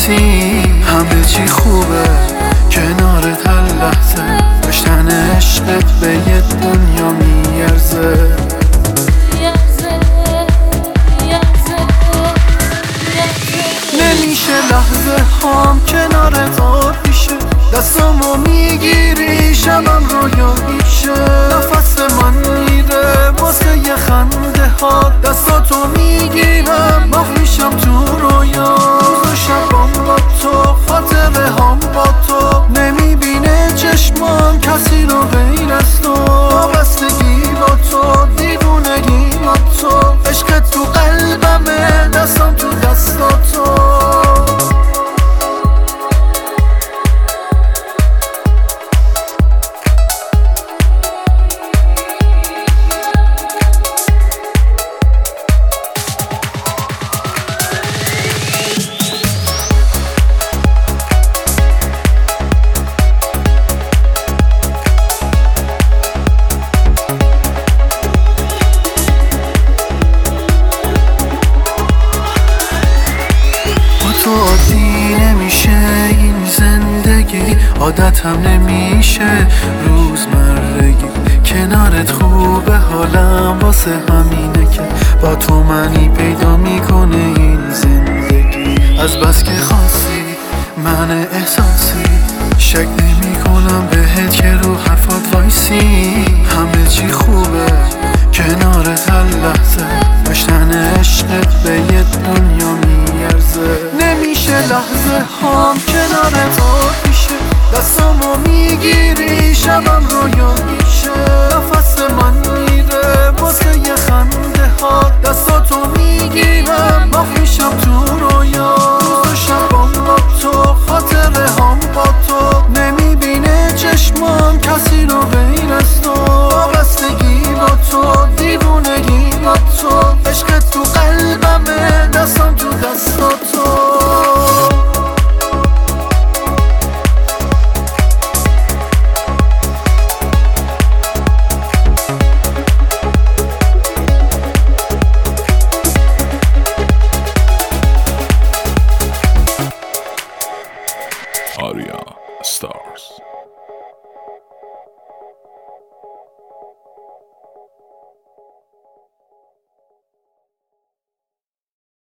وایسی همه چی خوبه کنارت هر لحظه کشتن عشقت به یه دنیا میارزه نمیشه لحظه هام کنارت آبیشه دستامو میگیری شبم رویا میشه نفس من میره واسه یه خنده ها دستاتو میگیرم مخ میشم تو رویا روز و شبام با تو خاطره هام با تو نمیبینه چشمام کسی رو غیر از تو وابستگی با تو دیوونگی با تو عشقت تو قلبمه دستام تو دستاتو تو عادی نمیشه این زندگی عادتم نمیشه روزمرگی کنارت خوبه حالم واسه همینه که با تو معنی پیدا میکنه این زندگی از بس که خاصی من احساسی شک نمی کنم بهت که رو حرفات وایسی همه چی خوبه کنارت هر لحظه کشتن عشقت به یه دنیا میارزه نمیشه لحظه هام کنارت آبیشه دستامو میگیری شبم رویا میشه نفس من میره واسه یه خنده ها دستاتو میگیرم مخ میشم تو رویا روز و شبام با تو خاطره هام با تو نمیبینه چشمام کسی رو غیر از تو وابستگی با تو دیوونگی با تو عشقت تو قلبمه دستام تو دستاتو Arya Stars.